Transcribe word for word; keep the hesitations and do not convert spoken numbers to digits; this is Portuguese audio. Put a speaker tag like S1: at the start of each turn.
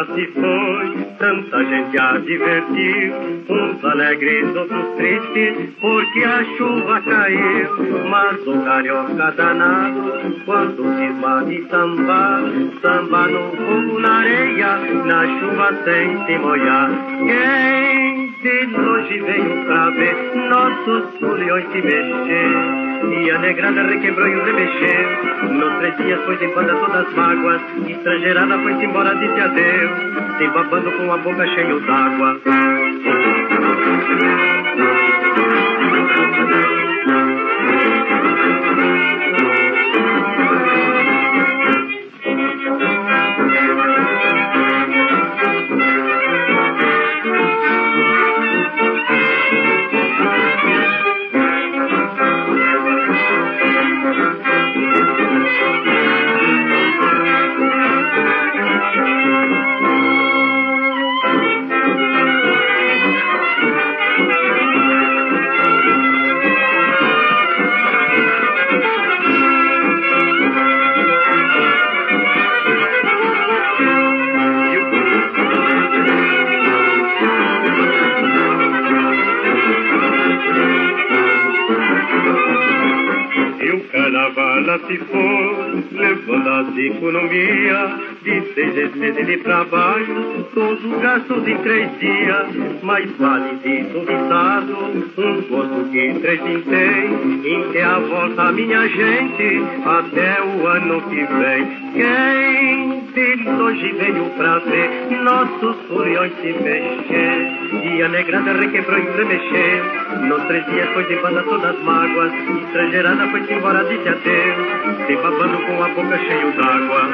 S1: já se foi, tanta gente a divertir, uns alegres, outros tristes, porque a chuva caiu. Mas o carioca danado, quando cisma de samba, samba no fogo, na areia, na chuva sem se molhar. Quem de longe veio pra ver nossos foliões se mexer, e a negrada requebrou e o remexeu. Nos três dias foi embora todas as mágoas, estrangeirada foi-se embora, disse adeus, se babando com a boca cheia d'água. Se for, levando as economia de seis em seis ele trabalho, todos os gastos em três dias, mais vale desubiçado, um gosto que três tem, em que a volta minha gente, até o ano que vem. Quem de longe veio pra ver nossos foliões se mexer, e a negrada requebrou e remexeu, nos três dias foi embora todas as mágoas, estrangeirada foi-se embora, disse adeus, se babando com a boca cheia d'água.